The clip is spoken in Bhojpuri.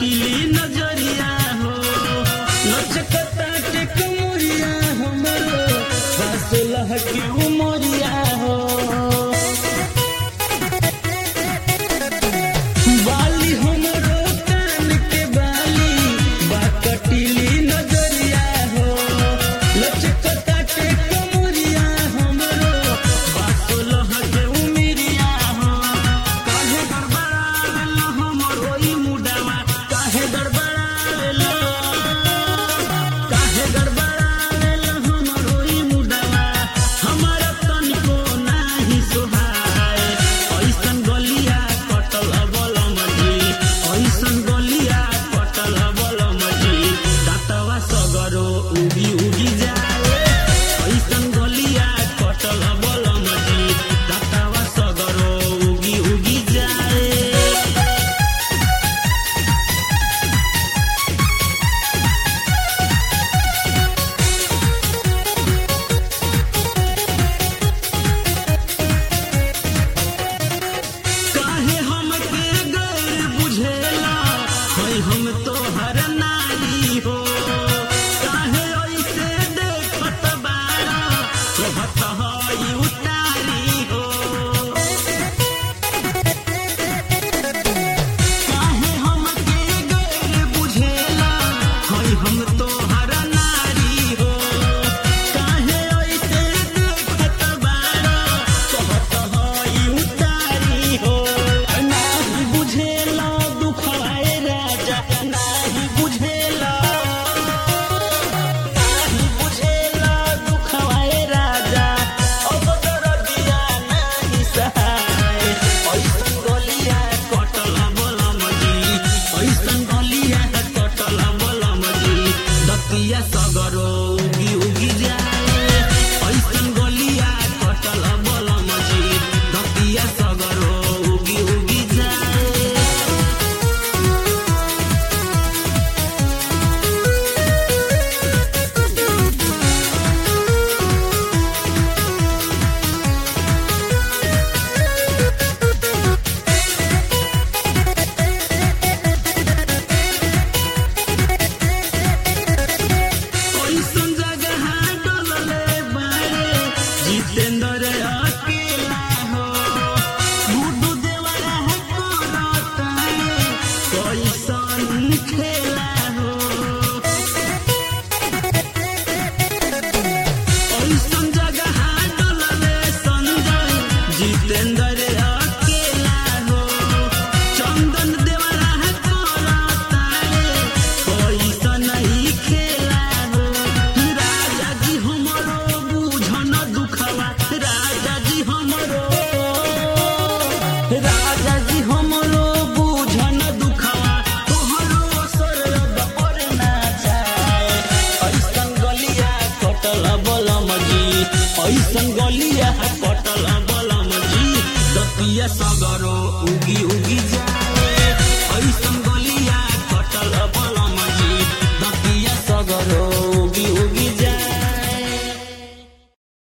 कटीली नजरिया हो लचकता के कमरिया हमरो बासुलह के उमरिया हो बाली हमरो कान के बाली बा कटीली नजरिया हो लचकता के कमरिया हमरो बासुलह के उमरिया हो काहे गड़बड़ावेला हमरो ई मुडवा काहे गड़बड़ावेला हमरो ई मुडवा हमारा तनिको नाही सोहाय ऐसन गलिया कटल बलम जी ऐसन गलिया कटल बलम जी दातवा सगरो उगी उगी जाए ऐसन गलिया कटल बलम जी दातवा सगरो उगी उगी जाए काहे हमके गैर बुझेला है हम तोहर नारी हो काहे ऐसे देखत बारा कहत हई उतारी हो काहे हमके गैर बुझेला है हम तोहर नारी हो काहे ऐसे देखत बारा कहत हई उतारी हो नाही बुझेला दुखवाए राजा नाही बुझेला दुखवाए राजा अब दरदिया नाही सहाय ऐसन गलिया कटल बलम जी ऐसन गलिया कटल बलम जी दतिया सगरो उगी उगी जाए ऐसन गलिया कटल बलम जी दतिया सगरो उगी उगी जाए ऐसन जगह डलले बारे जितेंद्र अकेला हो गुड्डू देवरा करता कैसन खेला हो ऐसन जगह डलले संजय जितेंद्र अकेला हो चंदन देवरा करता कैसन ही खेला हो राजा जी हमरो बुझन दुखवा राजा जी हमरो बुझन दुखवा तोहरो असर अब और ना जाए ऐसन गलिया कटल बलम जी ऐसन गलिया कटल बलम जी दतिया सगरो उगी उगी जाए ऐसन